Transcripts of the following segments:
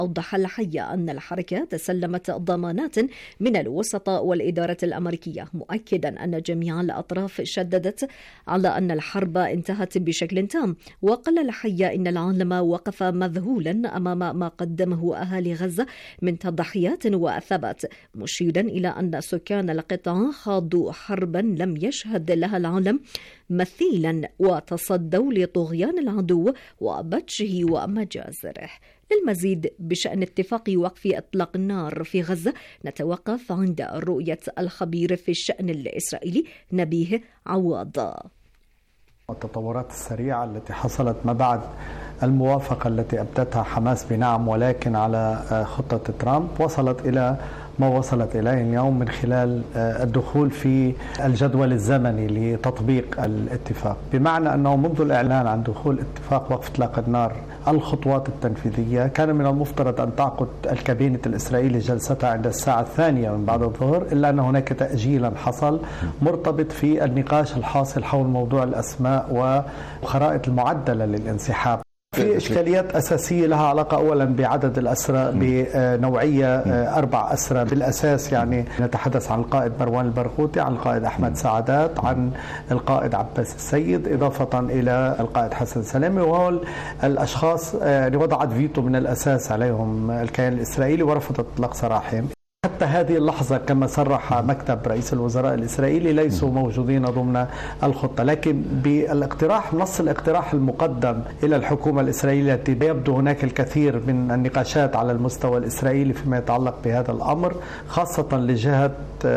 أوضح الحية أن الحركة تسلمت ضمانات من الوسطاء والإدارة الأمريكية، مؤكدا أن جميع الأطراف شددت على أن الحرب انتهت بشكل تام. وقال الحية إن العالم وقف مذهولا أمام ما قدمه أهالي غزة من تضحيات وثبات، مشيرا إلى أن سكان القطاع خاضوا حربا لم يشهد لها العالم مثيلا، وتصدوا لطغيان العدو وبطشه ومجازره. للمزيد بشأن اتفاق وقف إطلاق النار في غزة نتوقف عند رؤية الخبير في الشأن الإسرائيلي نبيه عواض. التطورات السريعة التي حصلت ما بعد الموافقة التي أبدتها حماس بنعم ولكن على خطة ترامب وصلت إلى ما وصلت إليه اليوم من خلال الدخول في الجدول الزمني لتطبيق الاتفاق، بمعنى أنه منذ الإعلان عن دخول اتفاق وقف إطلاق النار الخطوات التنفيذية كان من المفترض أن تعقد الكابينة الإسرائيلي جلستها عند الساعة 2 من بعد الظهر، إلا أن هناك تأجيلا حصل مرتبط في النقاش الحاصل حول موضوع الأسماء وخرائط المعدلة للانسحاب. في إشكاليات أساسية لها علاقة أولا بعدد الأسرى، بنوعية 4 أسرى بالأساس، يعني نتحدث عن القائد مروان البرغوثي، عن القائد أحمد سعدات، عن القائد عباس السيد، إضافة إلى القائد حسن سلامي، وهول الأشخاص وضعت فيتو من الأساس عليهم الكيان الإسرائيلي ورفضت إطلاق سراحهم. حتى هذه اللحظة كما صرح مكتب رئيس الوزراء الإسرائيلي ليسوا موجودين ضمن الخطة، لكن بالاقتراح نص الاقتراح المقدم إلى الحكومة الإسرائيلية التي يبدو هناك الكثير من النقاشات على المستوى الإسرائيلي فيما يتعلق بهذا الأمر، خاصة لجهة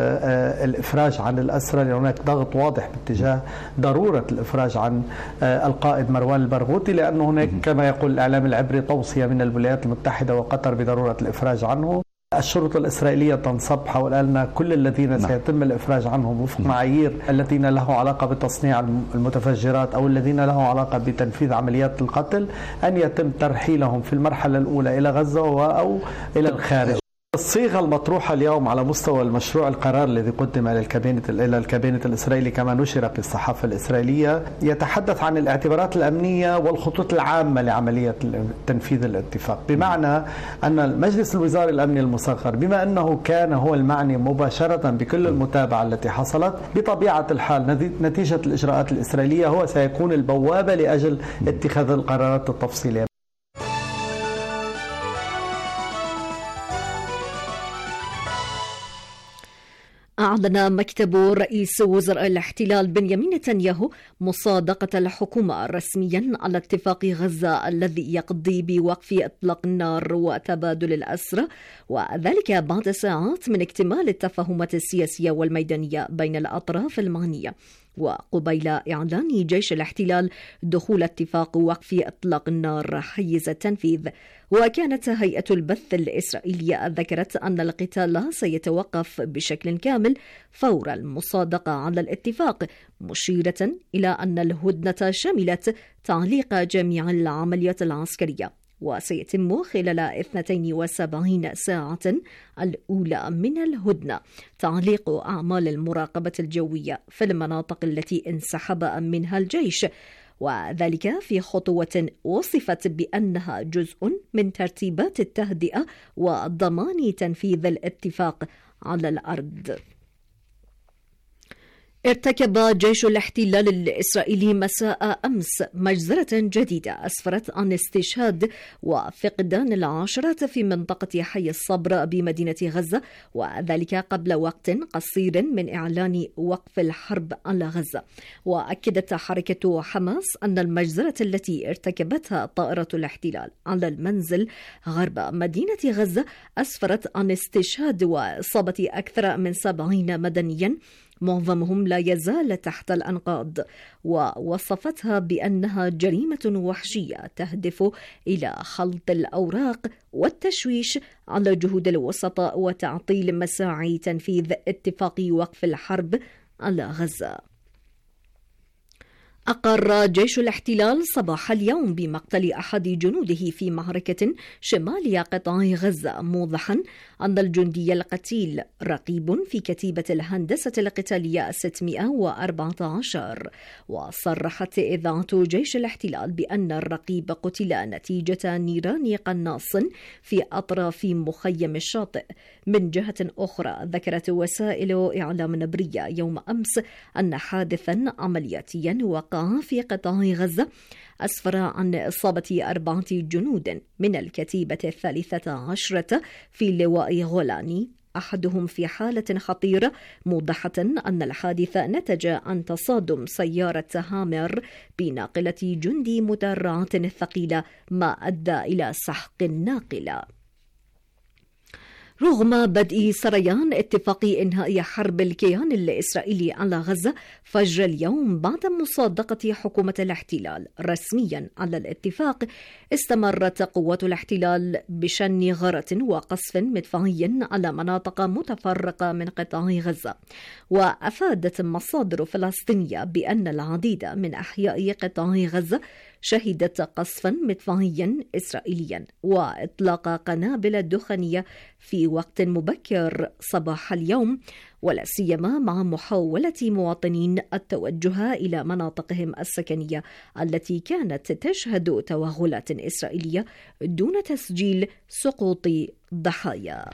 الإفراج عن الأسرى، لأن هناك ضغط واضح باتجاه ضرورة الإفراج عن القائد مروان البرغوثي، لأن هناك كما يقول الإعلام العبري توصية من الولايات المتحدة وقطر بضرورة الإفراج عنه. الشرطة الإسرائيلية تنصب حول أن كل الذين سيتم الإفراج عنهم وفق معايير الذين له علاقة بتصنيع المتفجرات أو الذين له علاقة بتنفيذ عمليات القتل أن يتم ترحيلهم في المرحلة الأولى إلى غزة أو إلى الخارج. الصيغة المطروحة اليوم على مستوى المشروع القرار الذي قدم إلى الكابينة الإسرائيلي كما نشر في الصحافة الإسرائيلية يتحدث عن الاعتبارات الأمنية والخطوط العامة لعملية تنفيذ الاتفاق، بمعنى أن المجلس الوزاري الأمني المصغر بما أنه كان هو المعني مباشرة بكل المتابعة التي حصلت، بطبيعة الحال نتيجة الإجراءات الإسرائيلية هو سيكون البوابة لأجل اتخاذ القرارات التفصيلية. أعلن مكتب رئيس وزراء الاحتلال بنيامين نتنياهو مصادقة الحكومة رسميا على اتفاق غزة الذي يقضي بوقف إطلاق النار وتبادل الأسرى، وذلك بعد ساعات من اكتمال التفاهمات السياسية والميدانية بين الأطراف المعنية، وقبيل إعلان جيش الاحتلال دخول اتفاق وقف إطلاق النار حيز التنفيذ. وكانت هيئة البث الإسرائيلية ذكرت أن القتال سيتوقف بشكل كامل فور المصادقة على الاتفاق، مشيرة إلى أن الهدنة شملت تعليق جميع العمليات العسكرية، وسيتم خلال 72 ساعة الأولى من الهدنة تعليق أعمال المراقبة الجوية في المناطق التي انسحب منها الجيش، وذلك في خطوة وصفت بأنها جزء من ترتيبات التهدئة وضمان تنفيذ الاتفاق على الأرض. ارتكب جيش الاحتلال الإسرائيلي مساء أمس مجزرة جديدة أسفرت عن استشهاد وفقدان العشرات في منطقة حي الصبر بمدينة غزة، وذلك قبل وقت قصير من إعلان وقف الحرب على غزة. وأكدت حركة حماس أن المجزرة التي ارتكبتها طائرة الاحتلال على المنزل غرب مدينة غزة أسفرت عن استشهاد وإصابة أكثر من 70 مدنيا، معظمهم لا يزال تحت الأنقاض، ووصفتها بأنها جريمة وحشية تهدف إلى خلط الأوراق والتشويش على جهود الوسطاء وتعطيل مساعي تنفيذ اتفاق وقف الحرب على غزة. أقر جيش الاحتلال صباح اليوم بمقتل أحد جنوده في معركة شمال قطاع غزة، موضحا أن الجندي القتيل رقيب في كتيبة الهندسة القتالية 614. وصرحت إذاعة جيش الاحتلال بأن الرقيب قتل نتيجة نيران قناص في أطراف مخيم الشاطئ. من جهة أخرى، ذكرت وسائل إعلام نبرية يوم أمس أن حادثا عملياتيا وقع في قطاع غزة أسفر عن إصابة 4 جنود من الكتيبة 13 في لواء غولاني، أحدهم في حالة خطيرة، موضحة أن الحادث نتج عن تصادم سيارة هامر بناقلة جندي مدرعة ثقيلة، ما أدى إلى سحق الناقلة. رغم بدء سريان اتفاق إنهاء حرب الكيان الإسرائيلي على غزة فجر اليوم بعد مصادقة حكومة الاحتلال رسميا على الاتفاق، استمرت قوات الاحتلال بشن غارة وقصف مدفعي على مناطق متفرقة من قطاع غزة. وأفادت مصادر فلسطينية بأن العديد من أحياء قطاع غزة شهدت قصفا مدفعيا إسرائيليا وإطلاق قنابل دخانية في وقت مبكر صباح اليوم، ولا سيما مع محاولة مواطنين التوجه إلى مناطقهم السكنية التي كانت تشهد توغلات إسرائيلية دون تسجيل سقوط ضحايا.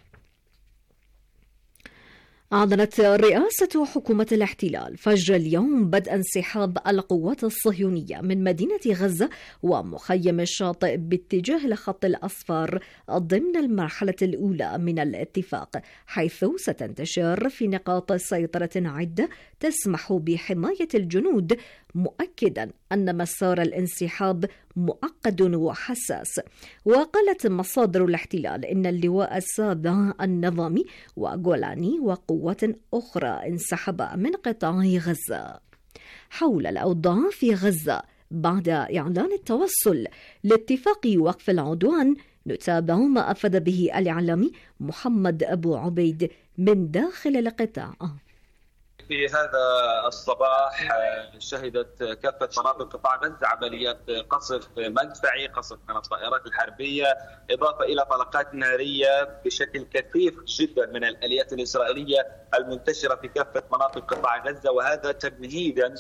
أعلنت رئاسة حكومة الاحتلال فجر اليوم بدء انسحاب القوات الصهيونية من مدينة غزة ومخيم الشاطئ باتجاه الخط الأصفر ضمن المرحلة الأولى من الاتفاق، حيث ستنتشر في نقاط سيطرة عدة تسمح بحماية الجنود، مؤكدا أن مسار الانسحاب معقد وحساس. وقالت مصادر الاحتلال إن اللواء السابع النظامي وغولاني وقوات أخرى انسحب من قطاع غزة. حول الأوضاع في غزة بعد إعلان التوصل لاتفاق وقف العدوان، نتابع ما أفاد به الإعلامي محمد أبو عبيد من داخل القطاع. في هذا الصباح شهدت كافة مناطق قطاع غزة عمليات قصف مدفعي، قصف من الطائرات الحربية، إضافة إلى طلقات نارية بشكل كثيف جدا من الآليات الإسرائيلية المنتشرة في كافة مناطق قطاع غزة، وهذا تمهيدا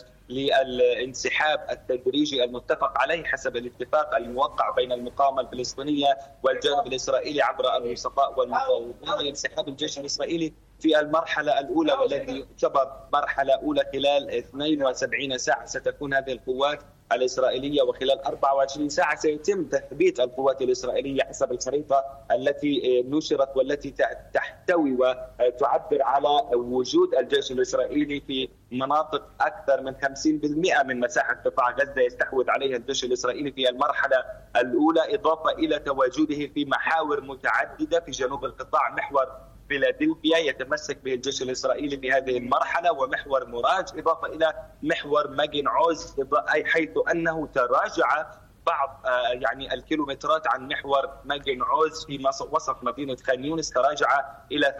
للانسحاب التدريجي المتفق عليه حسب الاتفاق الموقع بين المقاومة الفلسطينية والجانب الإسرائيلي عبر الوسطاء والمفاوضين لانسحاب الجيش الإسرائيلي في المرحلة الأولى، والذي يعتبر مرحلة أولى خلال 72 ساعة ستكون هذه القوات الإسرائيلية، وخلال 24 ساعة سيتم تثبيت القوات الإسرائيلية حسب الخريطة التي نشرت والتي تحتوي وتعبر على وجود الجيش الإسرائيلي في مناطق أكثر من 50% من مساحة قطاع غزة يستحوذ عليها الجيش الإسرائيلي في المرحلة الأولى، إضافة إلى تواجده في محاور متعددة في جنوب القطاع. محور فيلادلفيا يتمسك به الجيش الإسرائيلي في هذه المرحلة، ومحور موراج، إضافة إلى محور ماجن عوز، أي حيث أنه تراجع بعض الكيلومترات عن محور ماجن عوز في وسط مدينة خان يونس، تراجع إلى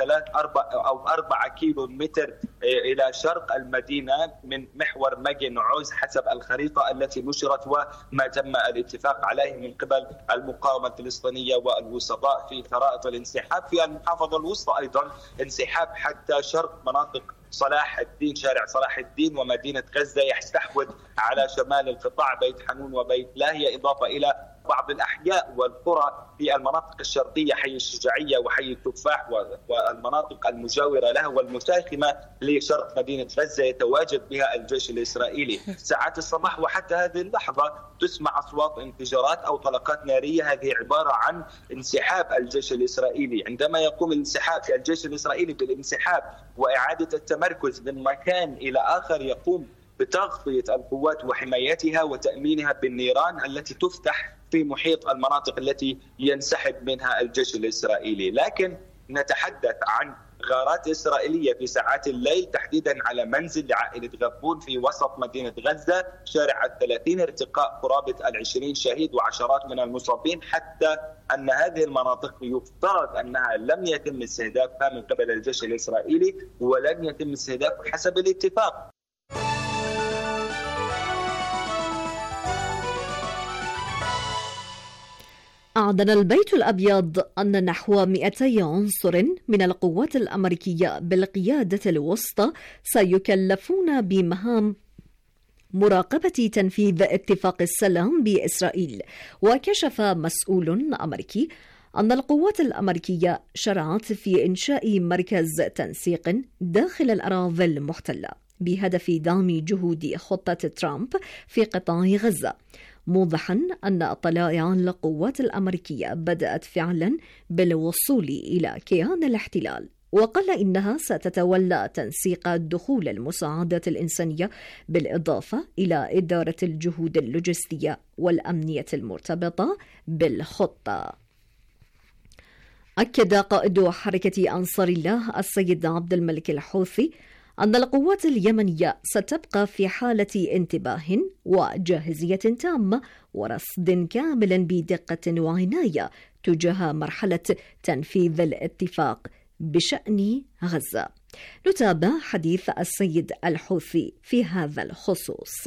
4 كيلو متر إلى شرق المدينة من محور ماجن عوز حسب الخريطة التي نشرت وما تم الاتفاق عليه من قبل المقاومة الفلسطينية والوسطاء في خرائط الانسحاب. في المحافظة الوسطى أيضا انسحاب حتى شرق مناطق صلاح الدين، شارع صلاح الدين ومدينة غزة، يستحوذ على شمال القطاع بيت حنون وبيت لاهية، إضافة إلى بعض الأحياء والقرى في المناطق الشرقية، حي الشجاعية وحي التفاح والمناطق المجاورة لها والمساكمة لشرق مدينة غزة يتواجد بها الجيش الإسرائيلي. ساعات الصباح وحتى هذه اللحظة تسمع أصوات انفجارات أو طلقات نارية، هذه عبارة عن انسحاب الجيش الإسرائيلي. عندما يقوم الجيش الإسرائيلي بالانسحاب وإعادة التمركز من مكان إلى آخر، يقوم بتغطية القوات وحمايتها وتأمينها بالنيران التي تفتح في محيط المناطق التي ينسحب منها الجيش الإسرائيلي. لكن نتحدث عن غارات إسرائيلية في ساعات الليل، تحديدا على منزل لعائلة غبون في وسط مدينة غزة، شارع 30، ارتقاء قرابة 20 شهيد وعشرات من المصابين، حتى أن هذه المناطق يفترض أنها لم يتم استهدافها من قبل الجيش الإسرائيلي ولن يتم استهدافها حسب الاتفاق. أعلن البيت الأبيض أن نحو 200 عنصر من القوات الأمريكية بالقيادة الوسطى سيكلفون بمهام مراقبة تنفيذ اتفاق السلام بإسرائيل. وكشف مسؤول أمريكي أن القوات الأمريكية شرعت في إنشاء مركز تنسيق داخل الأراضي المحتلة بهدف دعم جهود خطة ترامب في قطاع غزة، موضحا أن طلائع القوات الأمريكية بدأت فعلا بالوصول إلى كيان الاحتلال، وقال إنها ستتولى تنسيق دخول المساعدات الإنسانية بالإضافة إلى إدارة الجهود اللوجستية والأمنية المرتبطة بالخطة. أكد قائد حركة أنصار الله السيد عبد الملك الحوثي أن القوات اليمنية ستبقى في حالة انتباه وجاهزية تامة ورصد كامل بدقة وعناية تجاه مرحلة تنفيذ الاتفاق بشأن غزة. نتابع حديث السيد الحوثي في هذا الخصوص.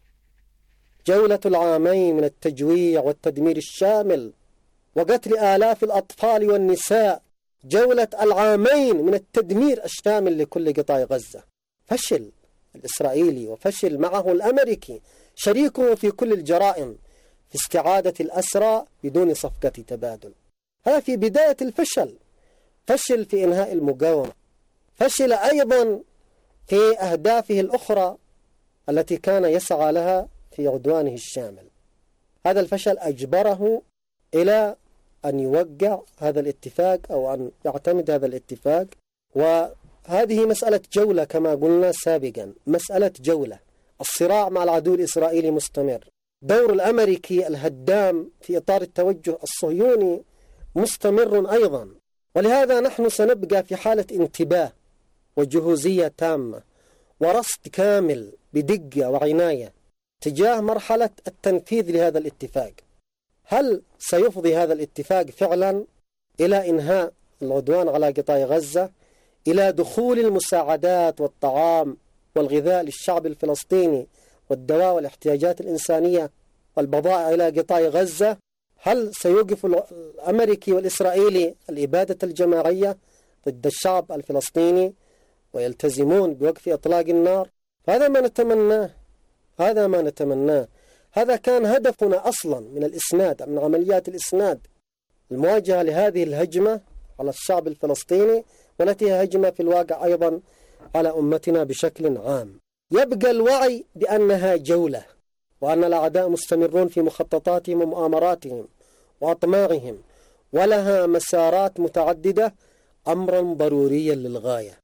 جولة العامين من التجويع والتدمير الشامل وقتل آلاف الأطفال والنساء، جولة العامين من التدمير الشامل لكل قطاع غزة، فشل الإسرائيلي وفشل معه الأمريكي شريكه في كل الجرائم في استعادة الأسرى بدون صفقة تبادل. هذا في بداية الفشل. فشل في إنهاء المقاومة، فشل أيضا في أهدافه الأخرى التي كان يسعى لها في عدوانه الشامل. هذا الفشل أجبره إلى أن يوقع هذا الاتفاق أو أن يعتمد هذا الاتفاق. وهذه مسألة جولة كما قلنا سابقا، مسألة جولة. الصراع مع العدو الإسرائيلي مستمر، دور الأمريكي الهدام في إطار التوجه الصهيوني مستمر أيضا. ولهذا نحن سنبقى في حالة انتباه وجهوزية تامة ورصد كامل بدقة وعناية تجاه مرحلة التنفيذ لهذا الاتفاق. هل سيفضي هذا الاتفاق فعلا إلى إنهاء العدوان على قطاع غزة، إلى دخول المساعدات والطعام والغذاء للشعب الفلسطيني والدواء والاحتياجات الإنسانية والبضائع إلى قطاع غزة؟ هل سيوقف الأمريكي والإسرائيلي الإبادة الجماعية ضد الشعب الفلسطيني ويلتزمون بوقف إطلاق النار؟ هذا ما نتمناه، هذا ما نتمناه. هذا كان هدفنا أصلا من الإسناد، من عمليات الإسناد المواجهة لهذه الهجمة على الشعب الفلسطيني، والتي هي هجمة في الواقع أيضا على أمتنا بشكل عام. يبقى الوعي بأنها جولة، وأن الأعداء مستمرون في مخططاتهم ومؤامراتهم وأطماعهم، ولها مسارات متعددة، أمرا ضروريا للغاية.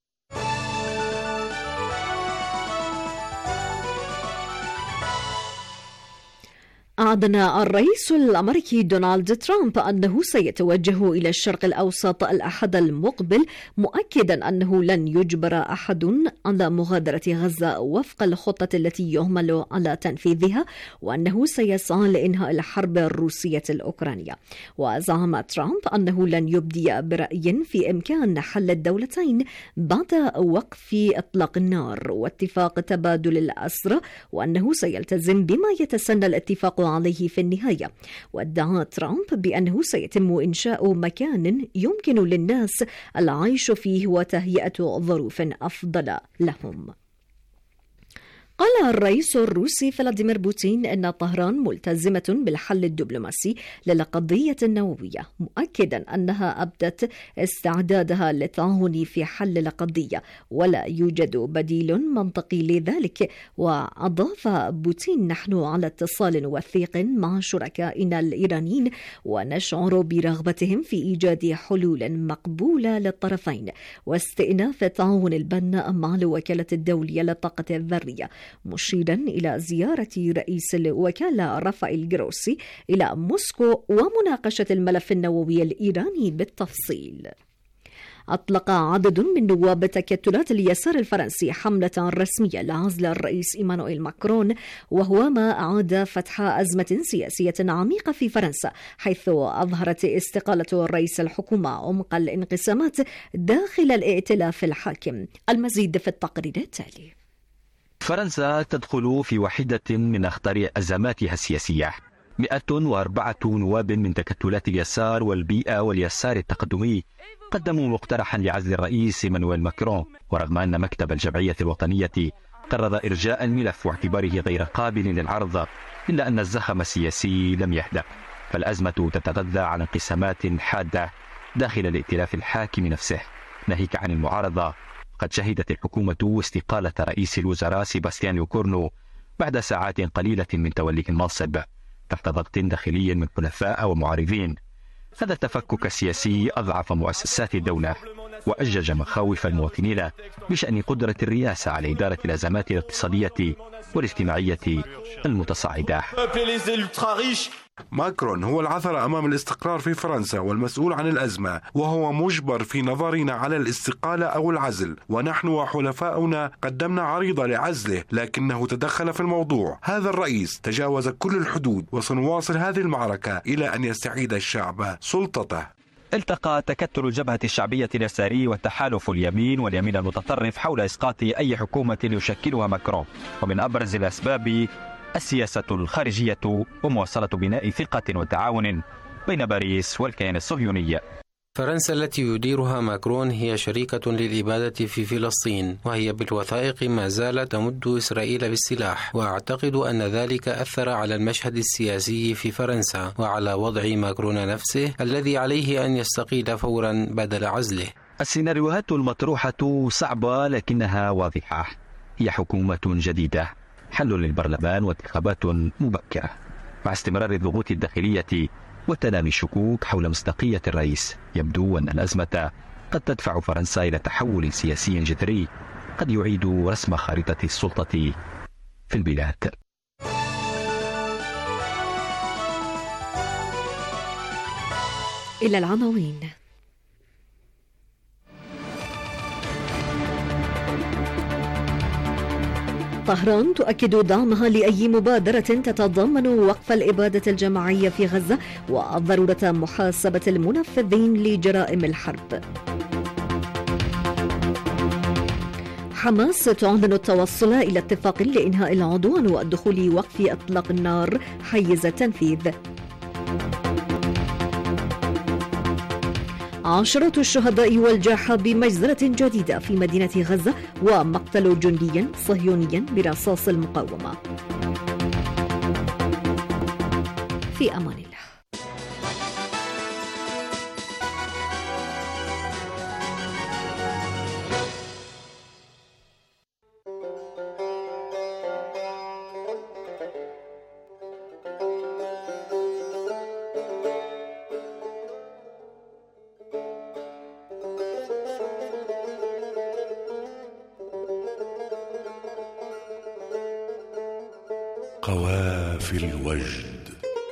أعلن الرئيس الأمريكي دونالد ترامب أنه سيتوجه إلى الشرق الأوسط الأحد المقبل، مؤكدا أنه لن يجبر أحد على مغادرة غزة وفق الخطة التي يعمل على تنفيذها، وأنه سيسعى لإنهاء الحرب الروسية الأوكرانية. وزعم ترامب أنه لن يبدي برأي في إمكان حل الدولتين بعد وقف إطلاق النار واتفاق تبادل الأسرى، وأنه سيلتزم بما يتسنى الاتفاق عليه في النهاية. وادعى ترامب بأنه سيتم إنشاء مكان يمكن للناس العيش فيه وتهيئة ظروف أفضل لهم. قال الرئيس الروسي فلاديمير بوتين أن طهران ملتزمة بالحل الدبلوماسي للقضية النووية، مؤكدا أنها أبدت استعدادها للتعاون في حل القضية ولا يوجد بديل منطقي لذلك. وأضاف بوتين: نحن على اتصال وثيق مع شركائنا الإيرانيين ونشعر برغبتهم في إيجاد حلول مقبولة للطرفين واستئناف التعاون البناء مع الوكالة الدولية للطاقة الذرية، مشيرا إلى زيارة رئيس الوكالة رافائيل جروسي إلى موسكو ومناقشة الملف النووي الإيراني بالتفصيل. أطلق عدد من نواب تكتلات اليسار الفرنسي حملة رسمية لعزل الرئيس إيمانويل ماكرون، وهو ما أعاد فتح أزمة سياسية عميقة في فرنسا، حيث أظهرت استقالة رئيس الحكومة عمق الانقسامات داخل الائتلاف الحاكم. المزيد في التقرير التالي. فرنسا تدخل في واحدة من أخطر أزماتها السياسية 104 نواب من تكتلات اليسار والبيئة واليسار التقدمي قدموا مقترحا لعزل الرئيس إيمانويل ماكرون، ورغم أن مكتب الجمعية الوطنية قرر إرجاء الملف واعتباره غير قابل للعرض، إلا أن الزخم السياسي لم يهدأ، فالأزمة تتغذى على انقسامات حادة داخل الائتلاف الحاكم نفسه، ناهيك عن المعارضة. قد شهدت الحكومة استقالة رئيس الوزراء سيباستيان لوكورنو بعد ساعات قليلة من توليه المنصب تحت ضغط داخلي من حلفاء ومعارضين. هذا التفكك السياسي أضعف مؤسسات الدولة وأجج مخاوف المواطنين بشأن قدرة الرئاسة على إدارة الأزمات الاقتصادية والاجتماعية المتصاعدة. ماكرون هو العثر أمام الاستقرار في فرنسا والمسؤول عن الأزمة، وهو مجبر في نظرنا على الاستقالة أو العزل، ونحن وحلفاؤنا قدمنا عريضة لعزله لكنه تدخل في الموضوع. هذا الرئيس تجاوز كل الحدود، وسنواصل هذه المعركة إلى أن يستعيد الشعب سلطته. التقى تكتل الجبهة الشعبية اليساري والتحالف اليمين واليمين المتطرف حول إسقاط أي حكومة يشكلها ماكرون، ومن أبرز الأسباب السياسة الخارجية ومواصلة بناء ثقة وتعاون بين باريس والكيان الصهيوني. فرنسا التي يديرها ماكرون هي شريكة للإبادة في فلسطين، وهي بالوثائق ما زالت تمد إسرائيل بالسلاح، وأعتقد أن ذلك أثر على المشهد السياسي في فرنسا وعلى وضع ماكرون نفسه الذي عليه أن يستقيل فورا بدل عزله. السيناريوهات المطروحة صعبة لكنها واضحة. هي حكومة جديدة، حل للبرلمان وانتخابات مبكرة، مع استمرار الضغوط الداخلية وتنامي الشكوك حول مصداقية الرئيس. يبدو أن الأزمة قد تدفع فرنسا إلى تحول سياسي جذري قد يعيد رسم خارطة السلطة في البلاد. إلى العناوين. طهران تؤكد دعمها لأي مبادرة تتضمن وقف الإبادة الجماعية في غزة وضرورة محاسبة المنفذين لجرائم الحرب. حماس تعلن التوصل إلى اتفاق لإنهاء العدوان والدخول وقف إطلاق النار حيز التنفيذ. 10 الشهداء والجرحى بمجزرة جديدة في مدينة غزة ومقتل جندي صهيوني برصاص المقاومة. في أمان الله. قوافل الوجد.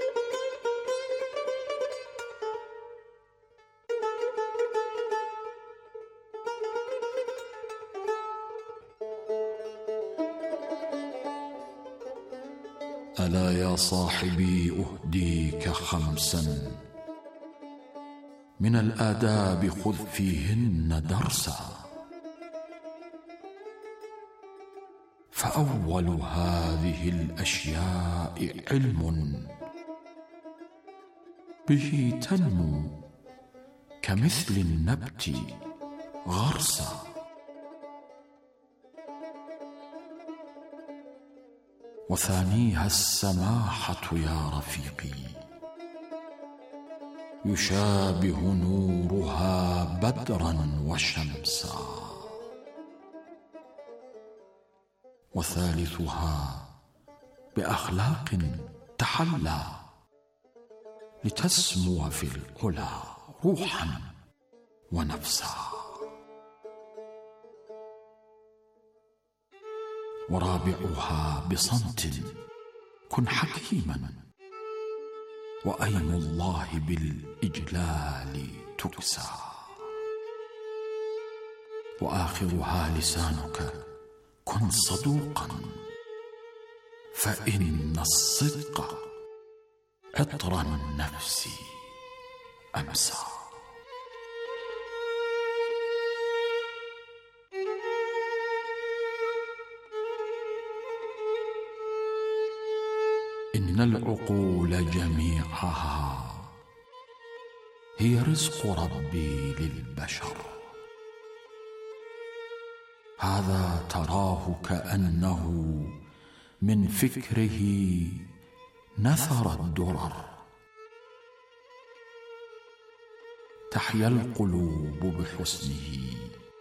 ألا يا صاحبي أهديك 5 من الآداب خذ فيهن درسا، فأول هذه الأشياء علم به تنمو كمثل النبت غرسا، وثانيها السماحة يا رفيقي، يشابه نورها بدرا وشمسا، وثالثها بأخلاق تحلى لتسمو في العلا روحا ونفسا، ورابعها بصمت كن حكيما، وأيم الله بالإجلال تكسى، وآخرها لسانك كن صدوقا، فإن الصدق عطر النفس أمسى. إن إن العقول جميعها هي رزق ربي للبشر. هذا تراه كأنه من فكره نثر الدرر. تحيا القلوب بحسنه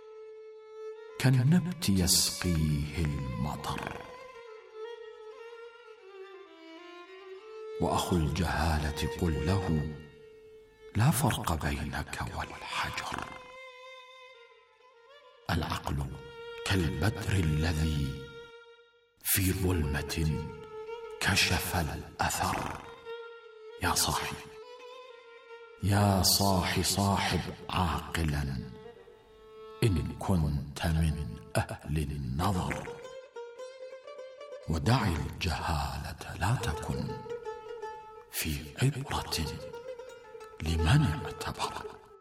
كالنبت يسقيه المطر. وأخو الجهالة قل له لا فرق بينك والحجر. العقل كالبدر الذي في ظلمة كشف الأثر. يا صاحي يا صاحي صاحب عاقلا إن كنت من أهل النظر. ودع الجهالة لا تكن في عبرة لمن اعتبر.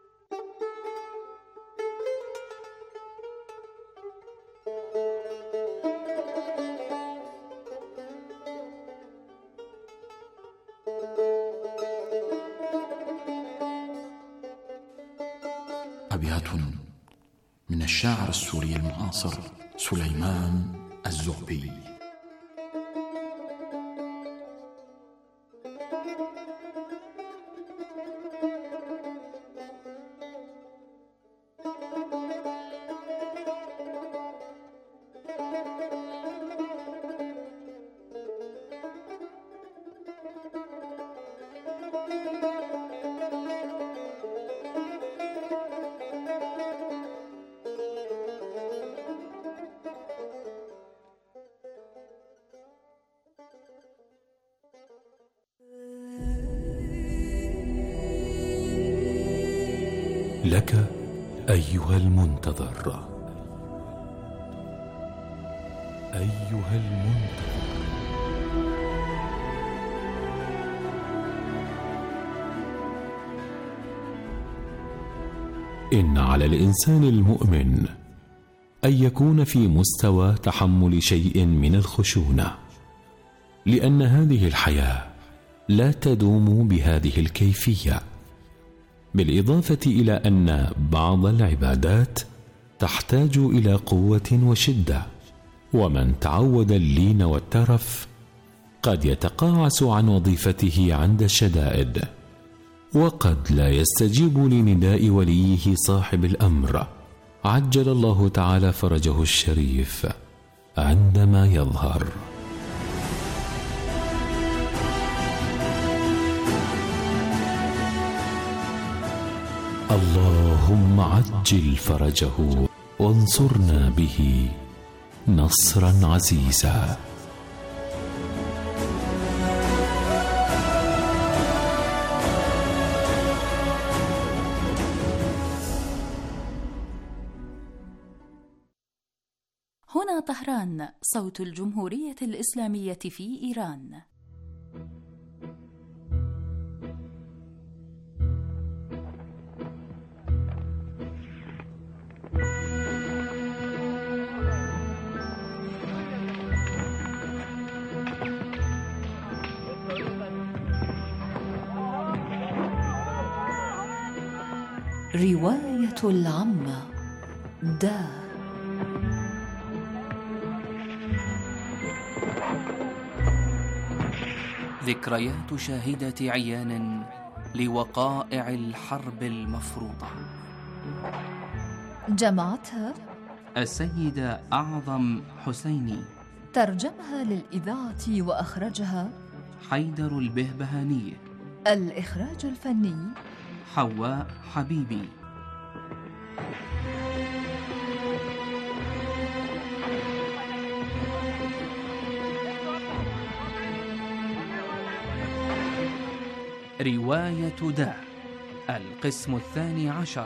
أبيات من الشاعر السوري المعاصر سليمان الزغبي. لك أيها المنتظر، أيها المنتظر، إن على الإنسان المؤمن أن يكون في مستوى تحمل شيء من الخشونة، لأن هذه الحياة لا تدوم بهذه الكيفية، بالإضافة إلى أن بعض العبادات تحتاج إلى قوة وشدة، ومن تعود اللين والترف قد يتقاعس عن وظيفته عند الشدائد، وقد لا يستجيب لنداء وليه صاحب الأمر عجل الله تعالى فرجه الشريف عندما يظهر. اللهم عجل فرجه وانصرنا به نصرا عزيزا. هنا طهران، صوت الجمهورية الإسلامية في إيران. رواية العمة دا. ذكريات شاهدة عيان لوقائع الحرب المفروضة، جمعتها السيدة أعظم حسيني، ترجمها للإذاعة وأخرجها حيدر البهبهاني، الإخراج الفني حواء حبيبي. رواية دا، القسم 12.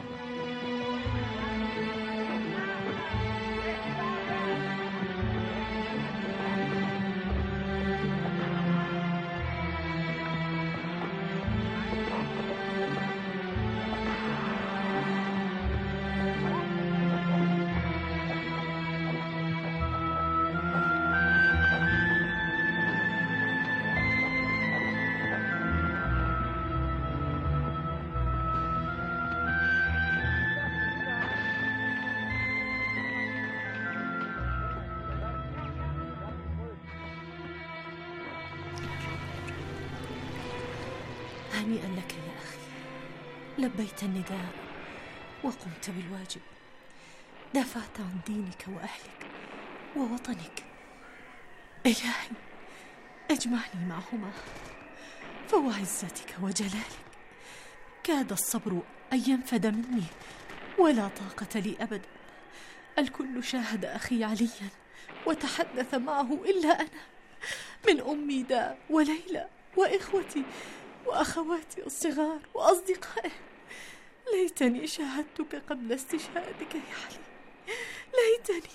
هنيئا لك يا أخي، لبيت النداء وقمت بالواجب، دافعت عن دينك وأهلك ووطنك. إلهي اجمعني معهما، فوعزتك وجلالك كاد الصبر أن ينفد مني ولا طاقة لي أبدا. الكل شاهد أخي عليا وتحدث معه إلا أنا، من أمي دا وليلى وإخوتي وأخواتي الصغار وأصدقائي. ليتني شاهدتك قبل استشهادك يا علي، ليتني.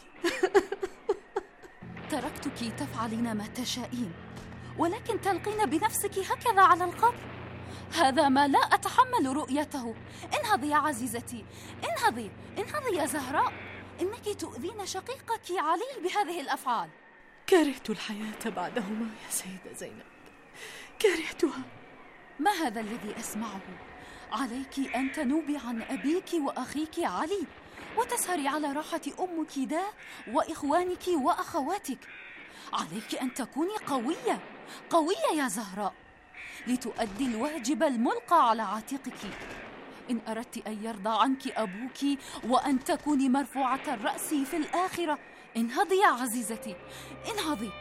تركتك تفعلين ما تشائين، ولكن تلقين بنفسك هكذا على القبر. هذا ما لا أتحمل رؤيته. انهضي يا عزيزتي، انهضي يا زهراء، إنك تؤذين شقيقك علي بهذه الأفعال. كرهت الحياة بعدهما يا سيدة زينب، كرهتها. ما هذا الذي أسمعه؟ عليك أن تنوبي عن أبيك وأخيك علي، وتسهري على راحة أمك دا وإخوانك وأخواتك. عليك أن تكوني قوية يا زهراء، لتؤدي الواجب الملقى على عاتقك. إن أردت أن يرضى عنك أبوك وأن تكوني مرفوعة الرأس في الآخرة، انهضي يا عزيزتي، انهضي.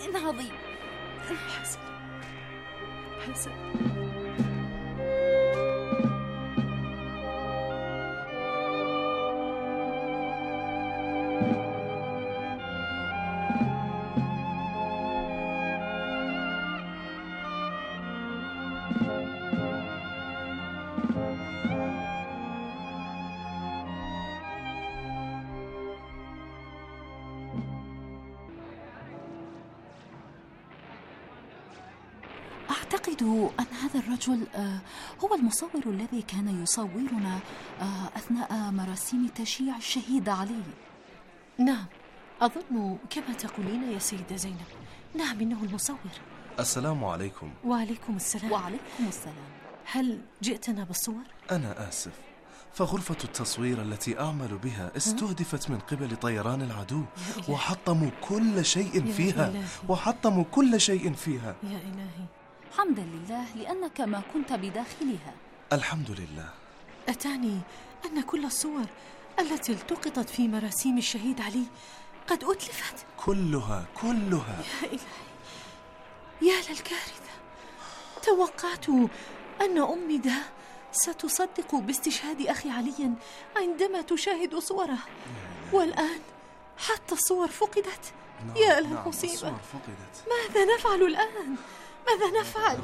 حسن. أعتقد أن هذا الرجل هو المصور الذي كان يصورنا أثناء مراسيم تشييع الشهيد علي. نعم، أظن كما تقولين يا سيدة زينب. نعم، إنه المصور. السلام عليكم. وعليكم السلام. وعليكم السلام. هل جئتنا بالصور؟ أنا آسف، فغرفة التصوير التي أعمل بها استهدفت من قبل طيران العدو، وحطموا كل شيء فيها. يا إلهي. حمدا لله لأنك ما كنت بداخلها. الحمد لله. أتعني أن كل الصور التي التقطت في مراسيم الشهيد علي قد أتلفت. كلها. يا إلهي، يا للكارثة. توقعت أن أمي دا ستصدق باستشهاد أخي علي عندما تشاهد صوره، والآن حتى الصور فقدت. يا للمصيبة. ماذا نفعل الآن؟ ماذا نفعل؟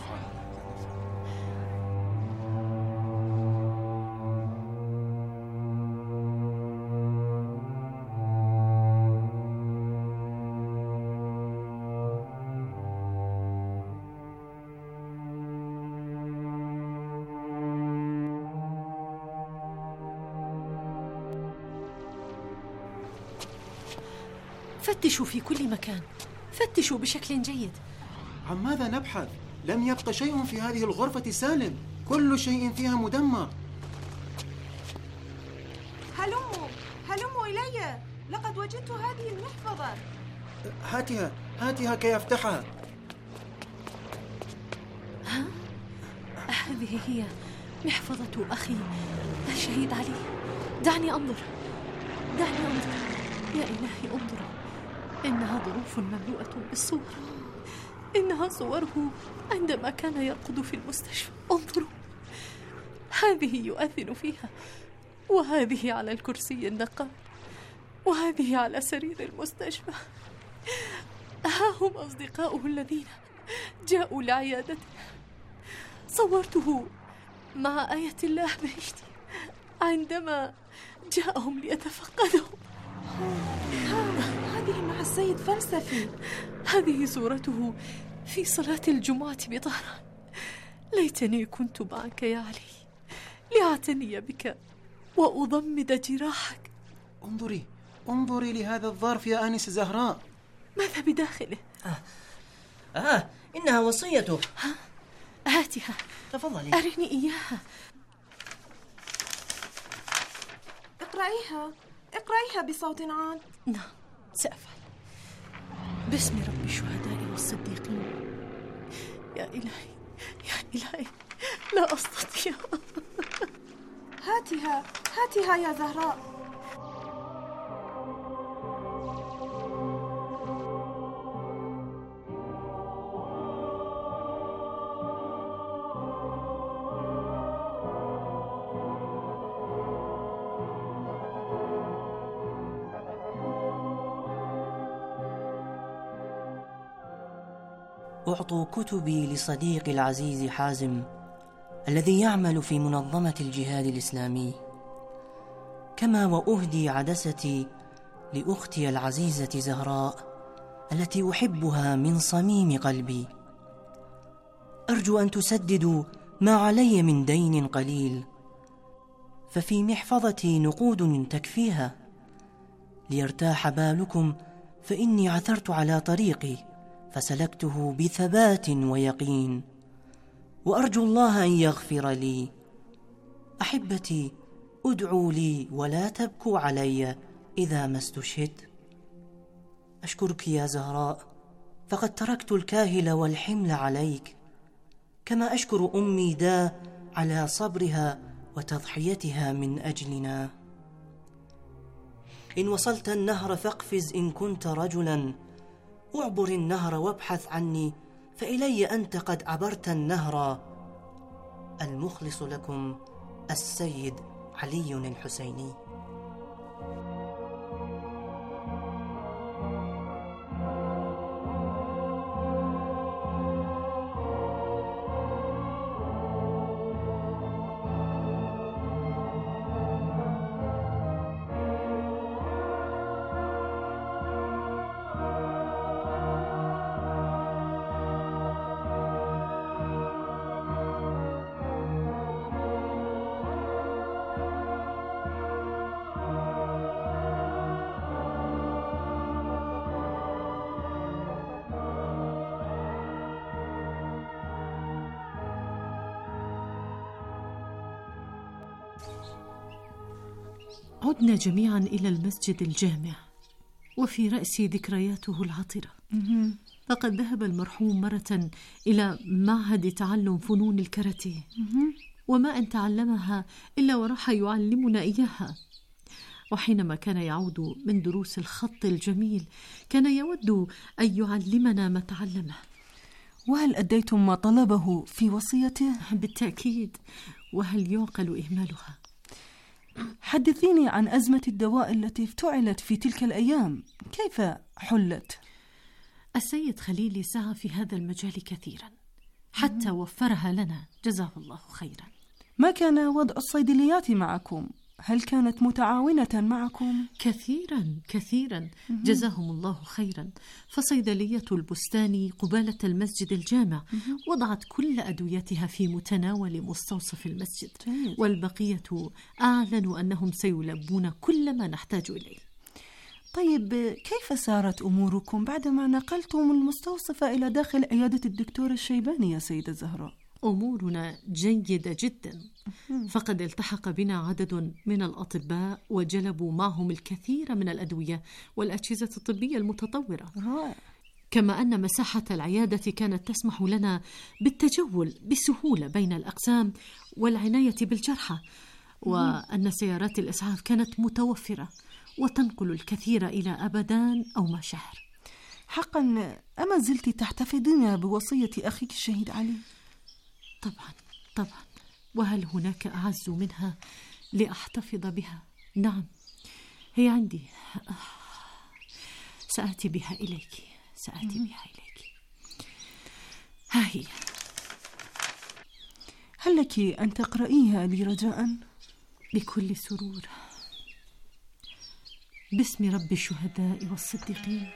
فتشوا في كل مكان، فتشوا بشكل جيد. عن ماذا نبحث؟ لم يبق شيء في هذه الغرفة سالم، كل شيء فيها مدمر. هلموا إلي، لقد وجدت هذه المحفظة. هاتها كي أفتحها. هذه هي محفظة أخي الشهيد علي. دعني أنظر. يا إلهي انظر، إنها ظروف مملوءة بالصور. إنها صوره عندما كان يرقد في المستشفى. انظروا، هذه يؤذن فيها، وهذه على الكرسي النقال، وهذه على سرير المستشفى. ها هم أصدقاؤه الذين جاءوا لعيادته. صورته مع آية الله بهشتي عندما جاءهم ليتفقدوا. هذه مع السيد فلسفي. هذه صورته في صلاة الجمعة بطهران. ليتني كنت معك يا علي لأعتني بك وأضمد جراحك. انظري لهذا الظرف يا آنسة زهراء. ماذا بداخله؟ إنها وصيته. هاتها، تفضلي. أرني إياها. اقرأيها بصوت عال. نعم، سأفعل. باسم رب الشهداء والصديقين. يا إلهي، لا أستطيع. هاتها يا زهراء. أعطوا كتبي لصديقي العزيز حازم الذي يعمل في منظمة الجهاد الإسلامي، كما وأهدي عدستي لأختي العزيزة زهراء التي أحبها من صميم قلبي. أرجو أن تسددوا ما علي من دين قليل، ففي محفظتي نقود تكفيها. ليرتاح بالكم فإني عثرت على طريقي فسلكته بثبات ويقين، وأرجو الله أن يغفر لي. أحبتي، ادعوا لي ولا تبكوا علي إذا ما استشهدت. أشكرك يا زهراء، فقد تركت الكاهل والحمل عليك، كما أشكر أمي دا على صبرها وتضحيتها من أجلنا. إن وصلت النهر فاقفز إن كنت رجلا، اعبر النهر وابحث عني فإلي أنت قد عبرت النهر. المخلص لكم السيد علي الحسيني. عدنا جميعا إلى المسجد الجامع، وفي رأسي ذكرياته العطرة. فقد ذهب المرحوم مرة إلى معهد تعلم فنون الكاراتيه، وما أن تعلمها إلا وراح يعلمنا إياها. وحينما كان يعود من دروس الخط الجميل كان يود أن يعلمنا ما تعلمه. وهل أديتم ما طلبه في وصيته؟ بالتأكيد، وهل يعقل إهمالها؟ حدثيني عن أزمة الدواء التي افتعلت في تلك الأيام، كيف حلت؟ السيد خليلي سعى في هذا المجال كثيرا حتى وفرها لنا، جزاه الله خيرا. ما كان وضع الصيدليات معكم؟ هل كانت متعاونة معكم؟ كثيرا جزاهم الله خيرا. فصيدلية البستاني قبالة المسجد الجامع وضعت كل أدويتها في متناول مستوصف المسجد، والبقية أعلنوا أنهم سيلبون كل ما نحتاج إليه. طيب، كيف سارت أموركم بعدما نقلتم المستوصف إلى داخل عيادة الدكتور الشيباني يا سيدة زهراء؟ أمورنا جيدة جدا، فقد التحق بنا عدد من الأطباء وجلبوا معهم الكثير من الأدوية والأجهزة الطبية المتطورة. كما أن مساحة العيادة كانت تسمح لنا بالتجول بسهولة بين الأقسام والعناية بالجرحى، وأن سيارات الإسعاف كانت متوفرة وتنقل الكثير إلى أبدان أو مشاعر. حقا، أما زلت تحتفظين بوصية أخيك الشهيد علي؟ طبعا، وهل هناك أعز منها لأحتفظ بها؟ نعم، هي عندي. سآتي بها إليك. ها هي. هل لك أن تقرأيها لي رجاء؟ بكل سرور. باسم رب الشهداء والصديقين.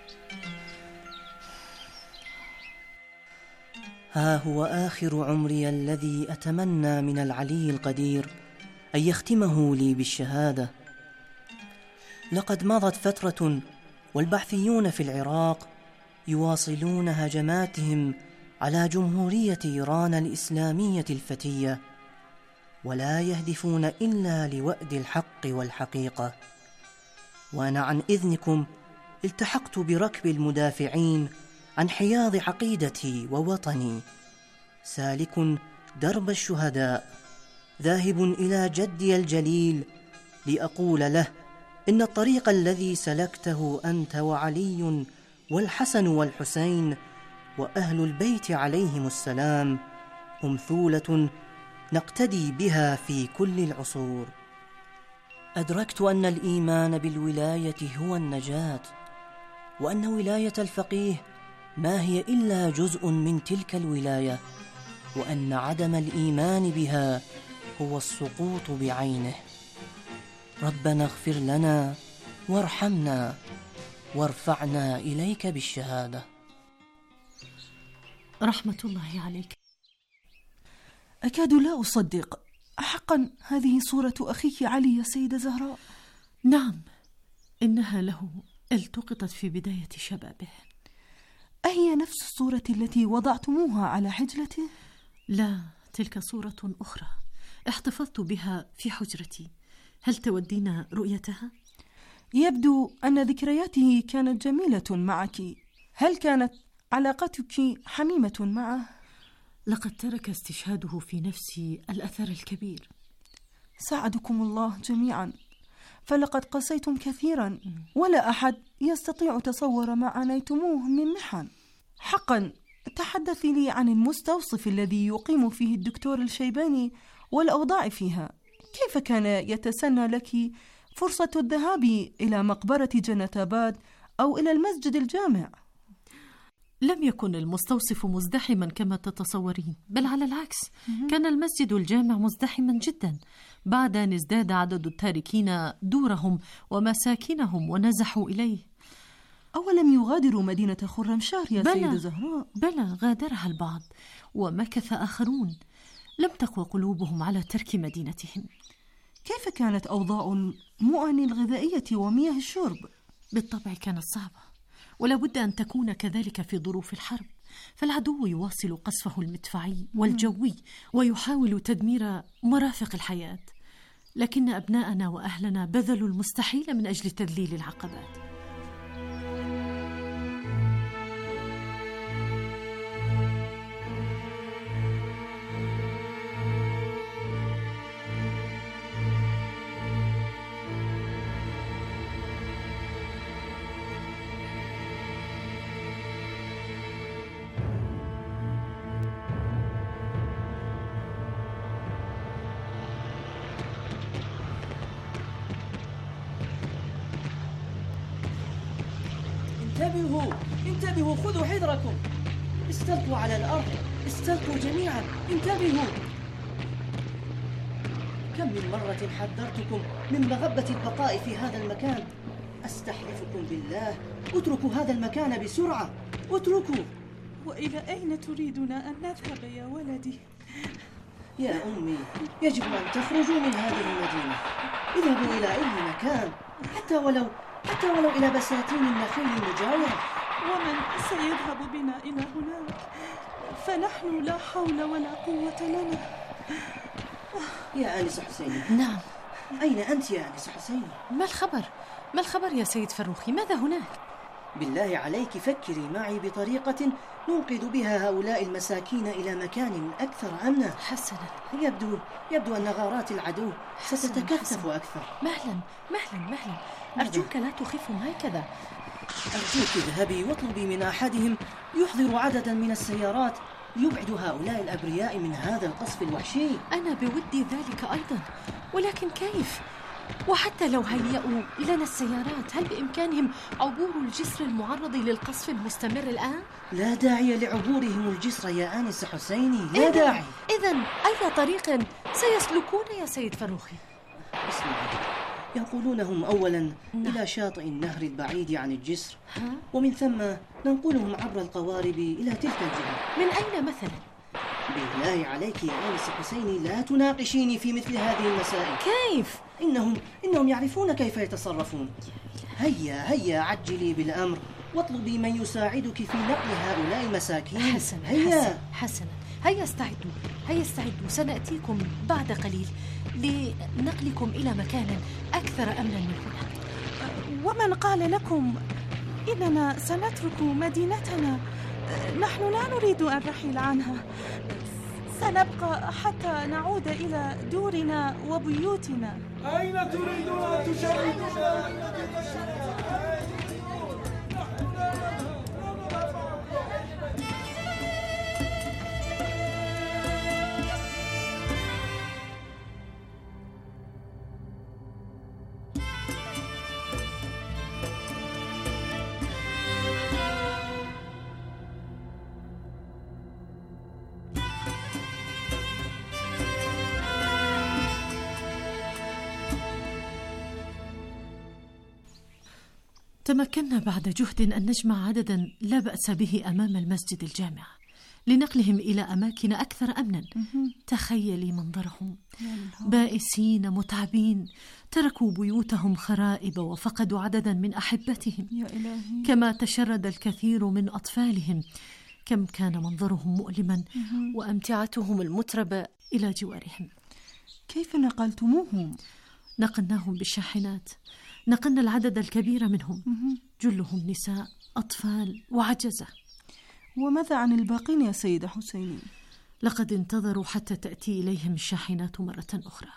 ها هو آخر عمري الذي أتمنى من العلي القدير أن يختمه لي بالشهادة. لقد مضت فترة والبعثيون في العراق يواصلون هجماتهم على جمهورية إيران الإسلامية الفتية، ولا يهدفون إلا لوأد الحق والحقيقة. وأنا عن إذنكم التحقت بركب المدافعين عن حياض عقيدتي ووطني، سالك درب الشهداء، ذاهب إلى جدي الجليل لأقول له إن الطريق الذي سلكته أنت وعلي والحسن والحسين وأهل البيت عليهم السلام أمثولة نقتدي بها في كل العصور. أدركت أن الإيمان بالولاية هو النجاة، وأن ولاية الفقيه ما هي إلا جزء من تلك الولاية، وأن عدم الإيمان بها هو السقوط بعينه. ربنا اغفر لنا وارحمنا وارفعنا إليك بالشهادة. رحمة الله عليك. أكاد لا أصدق، حقا هذه صورة أخيك علي يا سيدة زهراء؟ نعم، إنها له التقطت في بداية شبابه. أهي نفس الصورة التي وضعتموها على حجلته؟ لا، تلك صورة أخرى احتفظت بها في حجرتي. هل تودين رؤيتها؟ يبدو أن ذكرياته كانت جميلة معك. هل كانت علاقتك حميمة معه؟ لقد ترك استشهاده في نفسي الأثر الكبير. ساعدكم الله جميعا، فلقد قسيتم كثيرا، ولا أحد يستطيع تصور ما عانيتموه من محن. حقا تحدثي لي عن المستوصف الذي يقيم فيه الدكتور الشيباني والأوضاع فيها. كيف كان يتسنى لك فرصة الذهاب إلى مقبرة جنتاباد أو إلى المسجد الجامع؟ لم يكن المستوصف مزدحما كما تتصورين، بل على العكس، كان المسجد الجامع مزدحما جدا بعد أن ازداد عدد التاركين دورهم ومساكنهم ونزحوا إليه. أولم يغادروا مدينة خرمشار يا سيدة زهراء؟ بلى، غادرها البعض ومكث آخرون، لم تقوى قلوبهم على ترك مدينتهم. كيف كانت أوضاع المؤن الغذائية ومياه الشرب؟ بالطبع كانت صعبة، ولا بد أن تكون كذلك في ظروف الحرب، فالعدو يواصل قصفه المدفعي والجوي ويحاول تدمير مرافق الحياة، لكن أبناءنا وأهلنا بذلوا المستحيل من أجل تذليل العقبات. انتبهوا، خذوا حذركم، استلقوا على الأرض، استلقوا جميعا، انتبهوا. كم من مرة حذرتكم من مغبة البقاء في هذا المكان. أستحلفكم بالله، اتركوا هذا المكان بسرعة، اتركوا. وإلى أين تريدنا أن نذهب يا ولدي؟ يا أمي، يجب أن تخرجوا من هذه المدينة. اذهبوا إلى أي مكان، حتى ولو إلى بساتين النخيل المجاورة. ومن سيذهب بنا إلى هناك؟ فنحن لا حول ولا قوة لنا. يا آنس حسيني. نعم. أين أنت يا آنس حسيني؟ ما الخبر يا سيد فروخي؟ ماذا هناك؟ بالله عليك فكري معي بطريقة ننقذ بها هؤلاء المساكين إلى مكان أكثر أمنا. حسنا. يبدو أن غارات العدو ستتكثف أكثر. مهلا أرجوك لا تخفهم هكذا. أرجوك اذهبي واطلبي من أحدهم يحضر عددا من السيارات ليبعد هؤلاء الأبرياء من هذا القصف الوحشي. أنا بودي ذلك أيضا، ولكن كيف؟ وحتى لو هيئوا لنا السيارات، هل بإمكانهم عبور الجسر المعرض للقصف المستمر الآن؟ لا داعي لعبورهم الجسر يا آنس حسيني، لا داعي. إذن أي طريق سيسلكون يا سيد فروخي؟ اسمعي، ينقلونهم أولا إلى شاطئ النهر البعيد عن الجسر، ومن ثم ننقلهم عبر القوارب إلى تلك الجهة. من أين مثلا؟ بالله عليك يا آنس حسيني لا تناقشيني في مثل هذه المسائل. كيف؟ إنهم يعرفون كيف يتصرفون. هيا عجلي بالأمر واطلبي من يساعدك في نقل هؤلاء المساكين. حسنا، هيا استعدوا، سنأتيكم بعد قليل لنقلكم إلى مكان أكثر أمنا من هنا. ومن قال لكم إننا سنترك مدينتنا؟ نحن لا نريد الرحيل عنها، سنبقى حتى نعود إلى دورنا وبيوتنا. أين تريدون أن تشردونا؟ تمكنا بعد جهد أن نجمع عددا لا بأس به أمام المسجد الجامع لنقلهم إلى أماكن أكثر أمنا. تخيلي منظرهم، بائسين متعبين، تركوا بيوتهم خرائب وفقدوا عددا من أحبتهم، يا إلهي. كما تشرد الكثير من أطفالهم. كم كان منظرهم مؤلما وأمتعتهم المتربة إلى جوارهم. كيف نقلتموهم؟ نقلناهم بالشاحنات، نقلنا العدد الكبير منهم، جلهم نساء، أطفال وعجزة. وماذا عن الباقين يا سيدة حسيني؟ لقد انتظروا حتى تأتي إليهم الشاحنات مرة أخرى.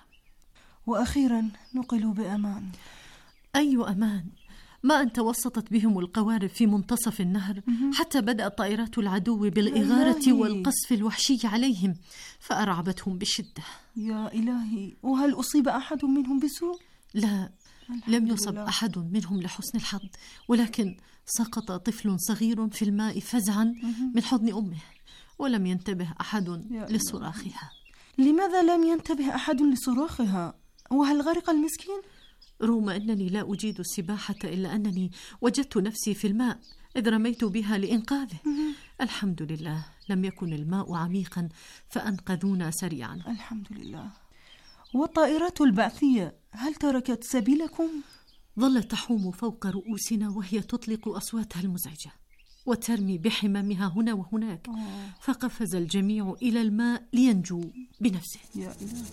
وأخيرا نقلوا بأمان. أي أمان؟ ما أن توسطت بهم القوارب في منتصف النهر حتى بدأت طائرات العدو بالإغارة والقصف الوحشي عليهم، فأرعبتهم بشدة. يا إلهي، وهل أصيب أحد منهم بسوء؟ لا، لم يصب أحد منهم لحسن الحظ، ولكن سقط طفل صغير في الماء فزعا من حضن أمه، ولم ينتبه أحد لصراخها. لماذا لم ينتبه أحد لصراخها؟ وهل غرق المسكين؟ رغم أنني لا أجيد السباحة إلا أنني وجدت نفسي في الماء إذ رميت بها لإنقاذه. الحمد لله لم يكن الماء عميقا فأنقذونا سريعا. الحمد لله. والطائرات البعثية هل تركت سبيلكم؟ ظلت تحوم فوق رؤوسنا وهي تطلق أصواتها المزعجة وترمي بحمامها هنا وهناك. فقفز الجميع إلى الماء لينجو بنفسه. يا إلهي.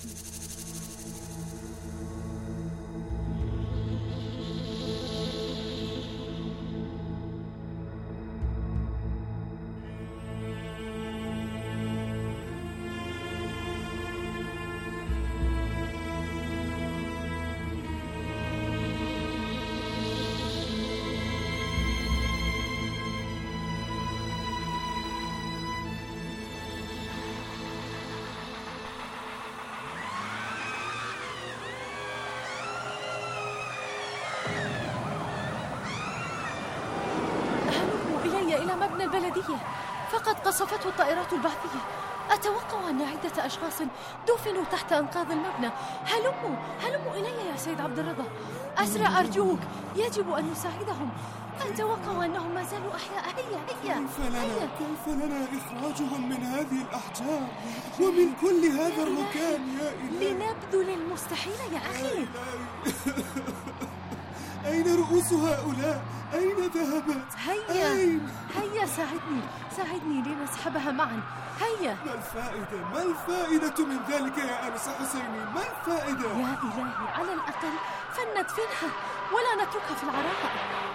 إلى مبنى البلدية، فقد قصفته الطائرات البعثية. أتوقع أن عدة أشخاص دفنوا تحت أنقاض المبنى. هلموا إلي يا سيد عبد الرضا، أسرع أرجوك، يجب أن نساعدهم. أتوقع أنهم ما زالوا أحياء. هيا كيف لنا إخراجهم من هذه الأحجار ومن كل هذا المكان يا إلهي؟ لنبذل المستحيل يا أخي. أين رؤوس هؤلاء؟ أين ذهبت؟ هيا ساعدني لنسحبها معا. هيا. ما الفائدة من ذلك يا أنسة حسيني؟ ما الفائدة؟ يا إلهي، على الأقل فلندفنها ولا نتركها في العراء.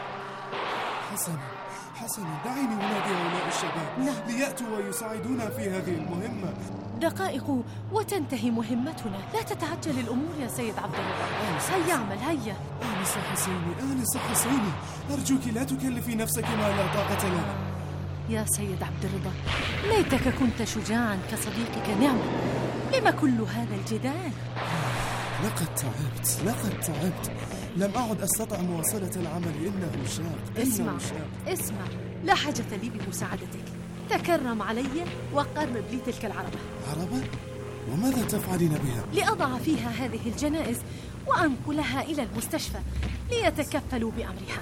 حسنا دعيني أنادي هؤلاء الشباب ليأتوا ويساعدونا في هذه المهمة. دقائق وتنتهي مهمتنا، لا تتعجل الأمور يا سيد عبد الرضا. هيا اعمل. هيا. آنسة حسيني، أرجوك لا تكلفي نفسك ما لا طاقة لنا. يا سيد عبد الرضا، ليتك كنت شجاعا كصديقك نعمة. لما كل هذا الجدال؟ لقد تعبت. لم أعد أستطع مواصلة العمل، إنه شاق. اسمع، لا حاجة لي بمساعدتك. تكرم علي وقرب لي تلك العربة. عربة؟ وماذا تفعلين بها؟ لأضع فيها هذه الجنائز وأنقلها إلى المستشفى ليتكفلوا بأمرها.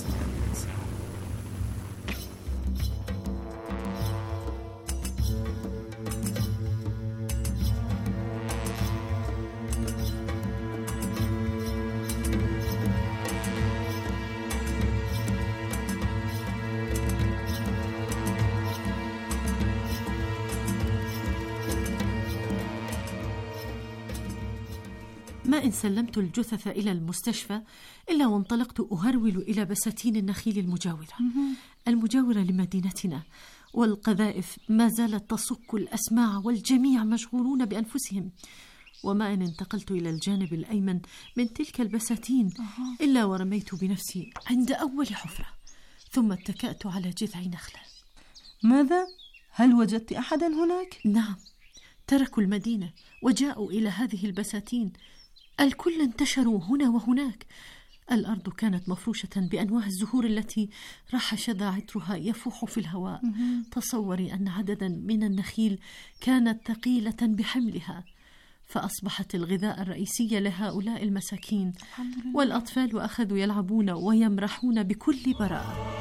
ما إن سلمت الجثث إلى المستشفى إلا وانطلقت أهرول إلى بساتين النخيل المجاورة لمدينتنا، والقذائف ما زالت تصك الأسماع، والجميع مشغولون بأنفسهم. وما إن انتقلت إلى الجانب الأيمن من تلك البساتين إلا ورميت بنفسي عند أول حفرة، ثم اتكأت على جذع نخلة. ماذا؟ هل وجدت أحدا هناك؟ نعم، تركوا المدينة وجاءوا إلى هذه البساتين. الكل انتشروا هنا وهناك. الأرض كانت مفروشة بأنواع الزهور التي راح شذا عطرها يفوح في الهواء. تصوري أن عددا من النخيل كانت ثقيلة بحملها، فأصبحت الغذاء الرئيسي لهؤلاء المساكين. والأطفال أخذوا يلعبون ويمرحون بكل براءة.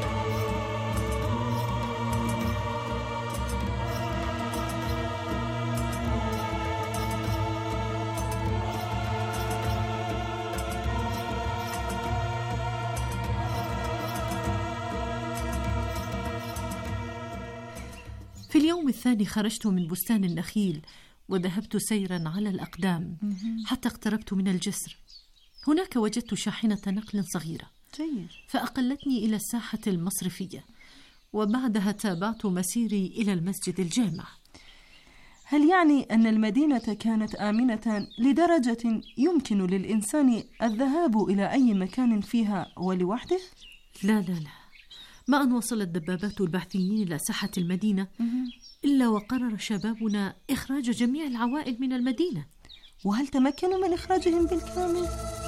في اليوم الثاني خرجت من بستان النخيل وذهبت سيرا على الأقدام حتى اقتربت من الجسر. هناك وجدت شاحنة نقل صغيرة فأقلتني إلى الساحة المصرفية، وبعدها تابعت مسيري إلى المسجد الجامع. هل يعني أن المدينة كانت آمنة لدرجة يمكن للإنسان الذهاب إلى أي مكان فيها ولوحده؟ لا لا لا، ما أن وصلت دبابات البعثيين إلى ساحة المدينة إلا وقرر شبابنا إخراج جميع العوائل من المدينة. وهل تمكنوا من إخراجهم بالكامل؟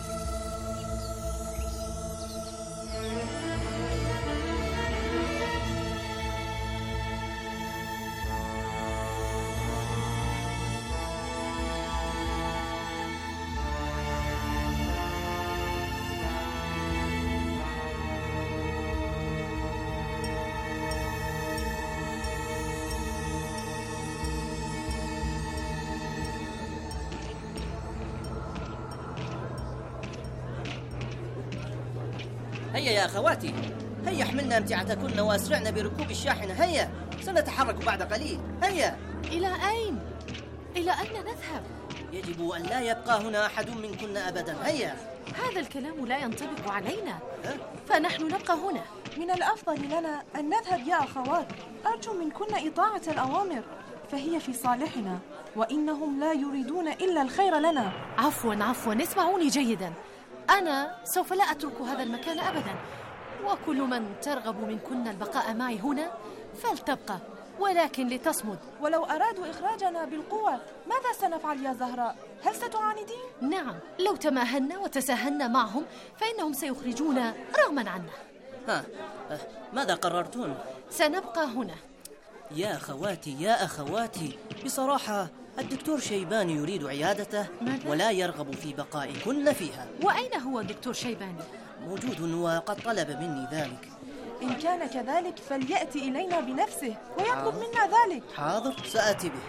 هيا يا أخواتي، هيا حملنا أمتعتكن وأسرعنا بركوب الشاحنة. هيا سنتحرك بعد قليل. هيا. إلى أين؟ إلى أين نذهب؟ يجب أن لا يبقى هنا أحد منكن أبدا. هيا. هذا الكلام لا ينطبق علينا، فنحن نبقى هنا. من الأفضل لنا أن نذهب يا أخوات. أرجو منكن إطاعة الأوامر، فهي في صالحنا، وإنهم لا يريدون إلا الخير لنا. عفوا، اسمعوني جيدا. أنا سوف لا أترك هذا المكان أبدا، وكل من ترغب منكن البقاء معي هنا فلتبقى، ولكن لتصمد. ولو أرادوا إخراجنا بالقوة ماذا سنفعل يا زهراء؟ هل ستعاندين؟ نعم، لو تماهلنا وتساهلنا معهم فإنهم سيخرجونا رغما عنا. ماذا قررتون؟ سنبقى هنا. يا أخواتي، بصراحة الدكتور شيباني يريد عيادته ولا يرغب في بقائكن فيها. وأين هو الدكتور شيباني؟ موجود وقد طلب مني ذلك. إن كان كذلك فليأتي إلينا بنفسه ويطلب منا ذلك. حاضر، سأتي به.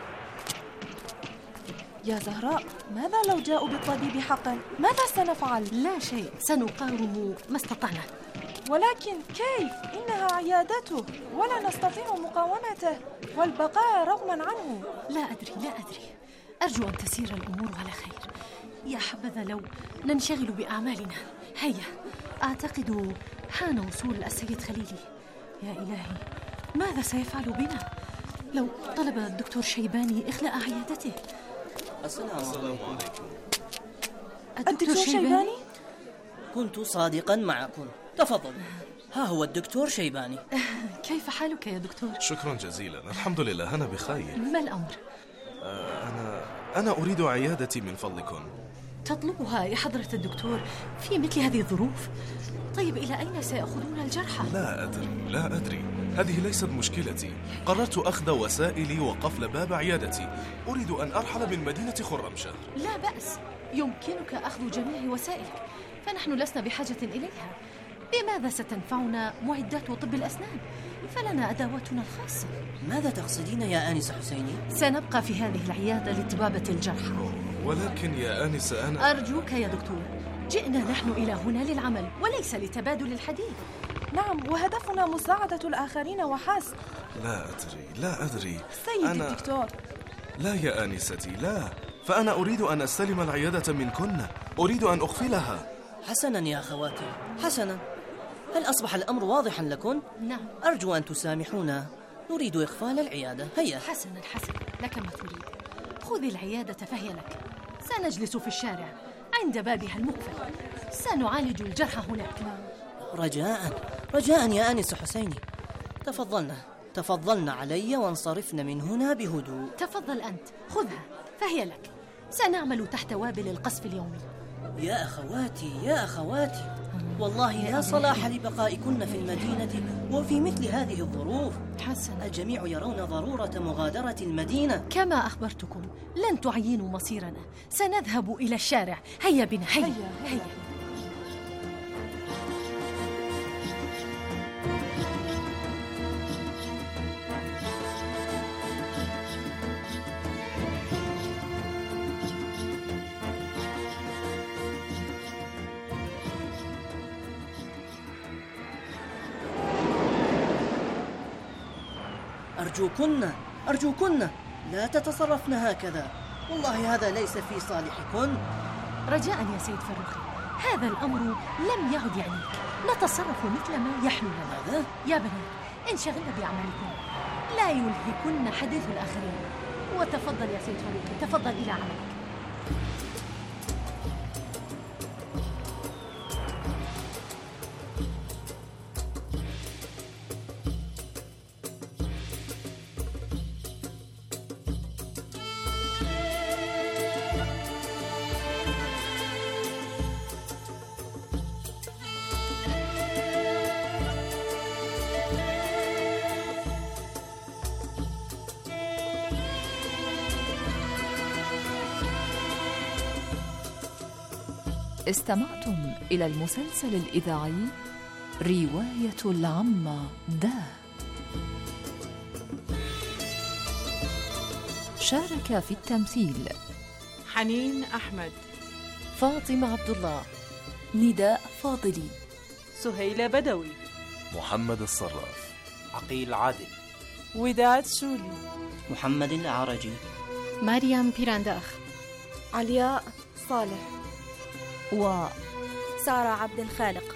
يا زهراء، ماذا لو جاءوا بالطبيب حقا؟ ماذا سنفعل؟ لا شيء، سنقاوم ما استطعنا. ولكن كيف؟ إنها عيادته ولا نستطيع مقاومته والبقاء رغما عنه. لا أدري، أرجو أن تسير الأمور على خير. يا حبذا لو ننشغل بأعمالنا. هيا، أعتقد حان وصول السيد خليلي. يا إلهي، ماذا سيفعل بنا لو طلب الدكتور شيباني إخلاء عيادته؟ السلام عليكم. الدكتور شيباني؟ كنت صادقا معكم. تفضل، ها هو الدكتور شيباني. كيف حالك يا دكتور؟ شكرا جزيلا، الحمد لله، أنا بخير. ما الأمر؟ أنا أريد عيادتي من فضلكم. تطلبها يا حضرة الدكتور في مثل هذه الظروف؟ طيب إلى أين سيأخذون الجرحى؟ لا أدري، هذه ليست مشكلتي. قررت أخذ وسائلي وقفل باب عيادتي. أريد أن أرحل من مدينة خرمشهر. لا بأس، يمكنك أخذ جميع وسائلك، فنحن لسنا بحاجة إليها. بماذا ستنفعنا معدات طب الأسنان؟ فلنا أدواتنا الخاصة. ماذا تقصدين يا آنسة حسيني؟ سنبقى في هذه العيادة لطبابة الجرحى. ولكن يا آنسة أنا أرجوك يا دكتور، جئنا نحن إلى هنا للعمل وليس لتبادل الحديث. نعم، وهدفنا مساعدة الآخرين وحسب. لا أدري سيدي الدكتور. لا يا آنستي، لا، فأنا أريد أن أستلم العيادة منكن، أريد أن أخفلها. حسنا يا أخواتي، حسنا، هل أصبح الأمر واضحا لكم؟ نعم. أرجو أن تسامحونا، نريد إقفال العيادة. هيا. حسنا لك ما تريد. خذ العيادة فهي لك. سنجلس في الشارع عند بابها المقفل، سنعالج الجرحى هناك. رجاء يا آنس حسيني، تفضلنا علي وانصرفنا من هنا بهدوء. تفضل أنت، خذها فهي لك. سنعمل تحت وابل القصف اليومي. يا أخواتي والله لا صلاح لبقائكن في المدينة وفي مثل هذه الظروف. حسنا. الجميع يرون ضرورة مغادرة المدينة. كما أخبرتكم لن تعينوا مصيرنا، سنذهب إلى الشارع. هيا بنا. هيا. أرجوكن لا تتصرفن هكذا، والله هذا ليس في صالحكن. رجاء يا سيد فروخي، هذا الأمر لم يعد يعنيك، نتصرف مثل ما يحلو لنا. هذا؟ يا بنات انشغلن بأعمالكم، لا يلهكن حديث الآخرين. وتفضل يا سيد فروخي، تفضل إلى عملك. استمعتم إلى المسلسل الإذاعي رواية العمة داه. شارك في التمثيل حنين أحمد، فاطمة عبد الله، نداء فاضلي، سهيلة بدوي، محمد الصراف، عقيل عادل، وداد سولي، محمد العرجي، مريم بيرانداخ، علياء صالح، وسارة عبد الخالق.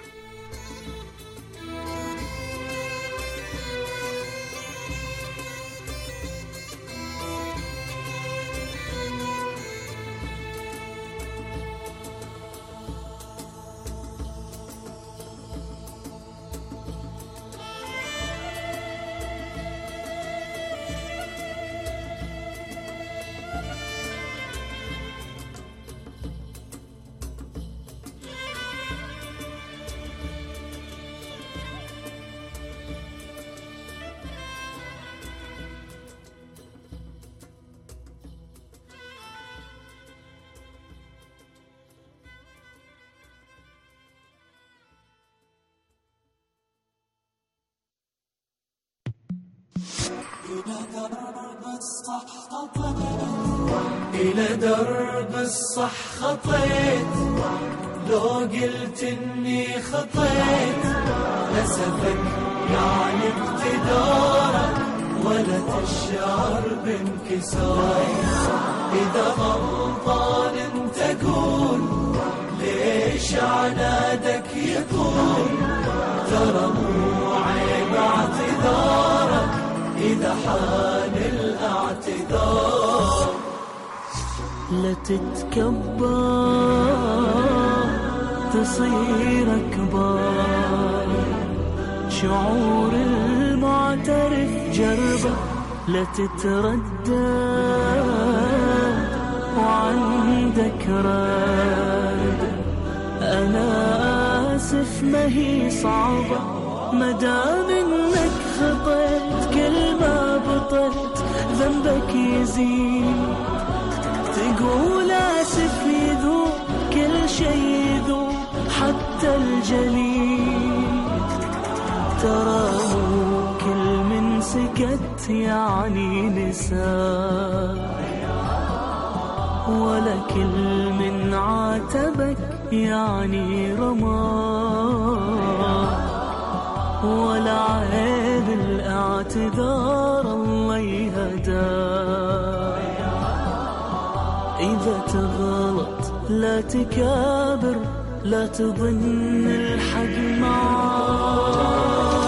إلى درب الصح خطيت، لو قلت إني خطيت لسفك يعني اقتدارك ولا تشعر بانكسار. إذا غلطان انت قول ليش عنادك يطول، ترى مو عيب اعتذارك إذا حان الاعتذار. لا تتكبر تصير أكبر، شعور المعترف جربه لا تتردد وعندك رد. أنا آسف ما هي صعبة مدام إنك خطيت، كل ما بطلت ذنبك يزيد. تقول آسف يذوب كل شي يذوب حتى الجليد. ترى مو كل من سكت يعني نسى، ولا كل من عاتبك يعني رمى، ولا عيب الاعتذار الله يهداه. إذا تغلط لا تكابر لا تظن الحق معاك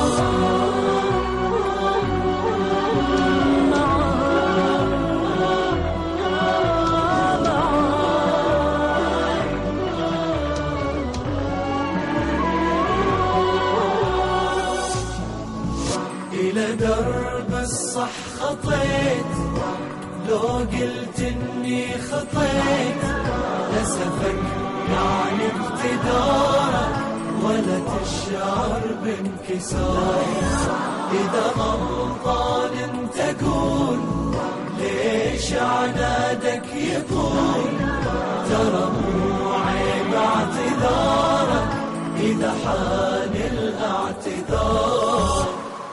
إلى درب الصح خطيت، لو قلت إني خطيت لسفك يعني اقتدارك ولا تشعر بانكسار. إذا غلطان انت قول ليش عنادك يطول، ترى مو عيب اعتذارك إذا حان الاعتذار.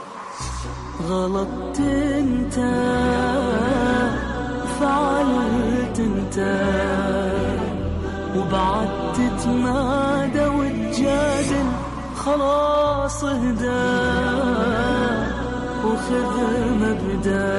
غلطت انت، فعلت انت، وبعد تتمادى وتجادل، خلاص اهدى وخذ مبدأ.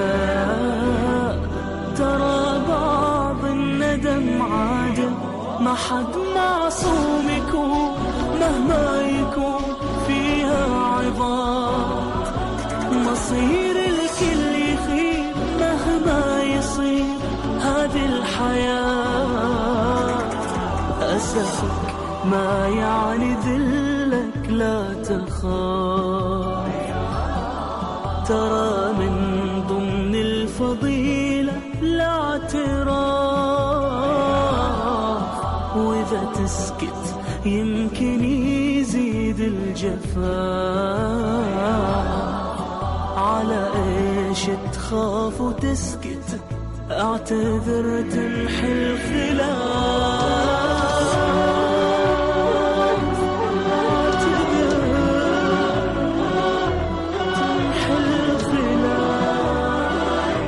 ترى بعض الندم عادل، ما حد معصوم يكون مهما يكون فيها عظام. مصير الكل يخيب مهما يصير هذه الحياة. أسفك ما يعني ذلك لا تخاف، ترى من ضمن الفضيلة الاعتراف. وإذا تسكت يمكن يزيد الجفاء. على ايش تخاف وتسكت؟ اعتذر تمحي الخلاف. اعتذر تمحي الخلاف.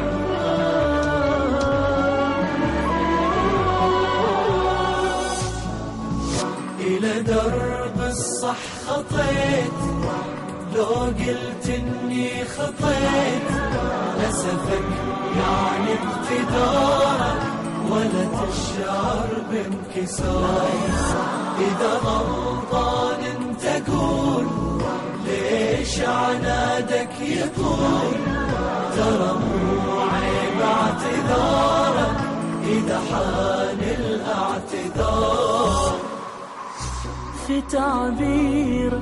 إلى درب الصح خطيت، لو قلت إني خطيت لسفك يعني اقتدارك ولا تشعر بانكسار. إذا غلطان انت قول ليش عنادك يطول، ترى مو عيب اعتذارك إذا حان الاعتذار. في تعبيرك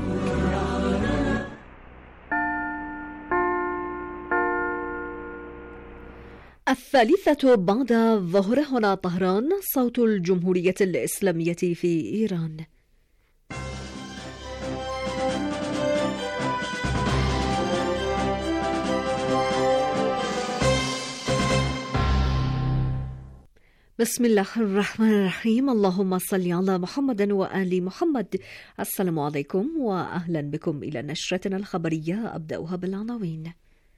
الثالثة بعد الظهر، هنا طهران، صوت الجمهورية الإسلامية في إيران. بسم الله الرحمن الرحيم. اللهم صل على محمد وآل محمد. السلام عليكم وأهلا بكم إلى نشرتنا الخبرية، أبدأها بالعناوين.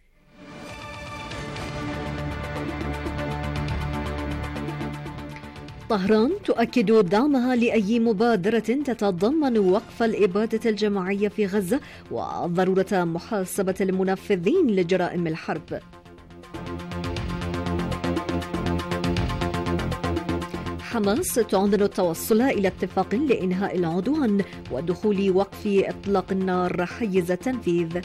طهران تؤكد دعمها لأي مبادرة تتضمن وقف الإبادة الجماعية في غزة وضرورة محاسبة المنفذين لجرائم الحرب. حماس تعلن التوصل إلى اتفاق لإنهاء العدوان ودخول وقف إطلاق النار حيز التنفيذ.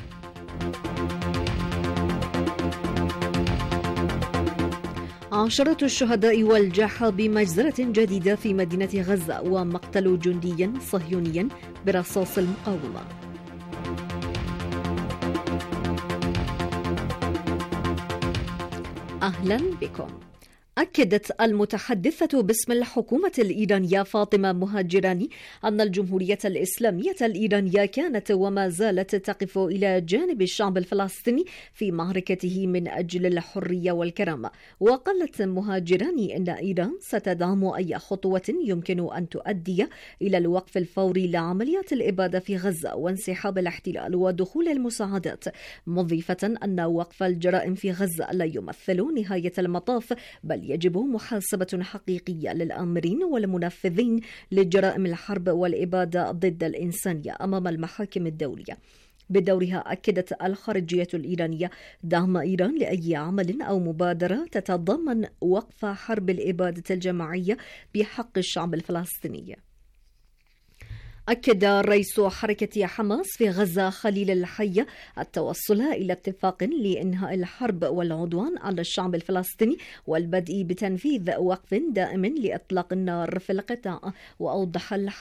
عشرة الشهداء والجرحى بمجزرة جديدة في مدينة غزة ومقتل جندي صهيوني برصاص المقاومة. أهلا بكم. أكدت المتحدثة باسم الحكومة الإيرانية فاطمة مهاجراني أن الجمهورية الإسلامية الإيرانية كانت وما زالت تقف إلى جانب الشعب الفلسطيني في معركته من أجل الحرية والكرامة. وقالت مهاجراني أن إيران ستدعم أي خطوة يمكن أن تؤدي إلى الوقف الفوري لعمليات الإبادة في غزة وانسحاب الاحتلال ودخول المساعدات، مضيفة أن وقف الجرائم في غزة لا يمثل نهاية المطاف، بل يجب محاسبة حقيقية للآمرين والمنفذين لجرائم الحرب والإبادة ضد الإنسانية أمام المحاكم الدولية. بدورها أكدت الخارجية الإيرانية دعم إيران لأي عمل أو مبادرة تتضمن وقف حرب الإبادة الجماعية بحق الشعب الفلسطيني. أكد رئيس حركة حماس في غزة خليل الحية التوصل إلى اتفاق لإنهاء الحرب والعدوان على الشعب الفلسطيني والبدء بتنفيذ وقف دائم لإطلاق النار في القطاع. وأوضح